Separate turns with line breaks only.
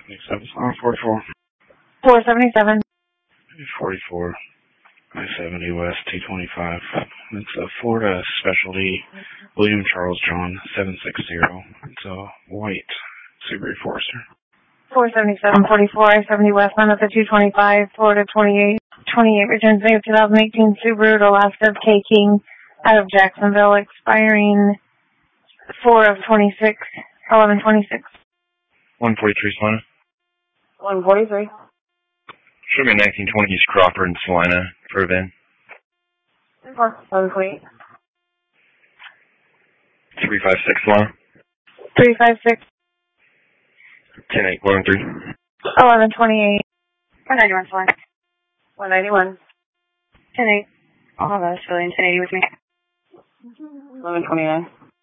44.
477.
44. I-70 West, 225. It's a Florida Specialty, William Charles John, 760. It's a white Subaru Forester.
477, 44, I-70 West, on at the 225, Florida 28. 28 returns May of 2018 Subaru Alaska K King out of Jacksonville, expiring 4 of 26, 11/26.
143 Salina.
143.
Show me a 1920s Crawford and Salina for a VIN.
148.
356 Salina.
356.
10-8, 113.
11/28.
191 Salina.
191.
10-8. I'll have a civilian 1080 with me.
11/29.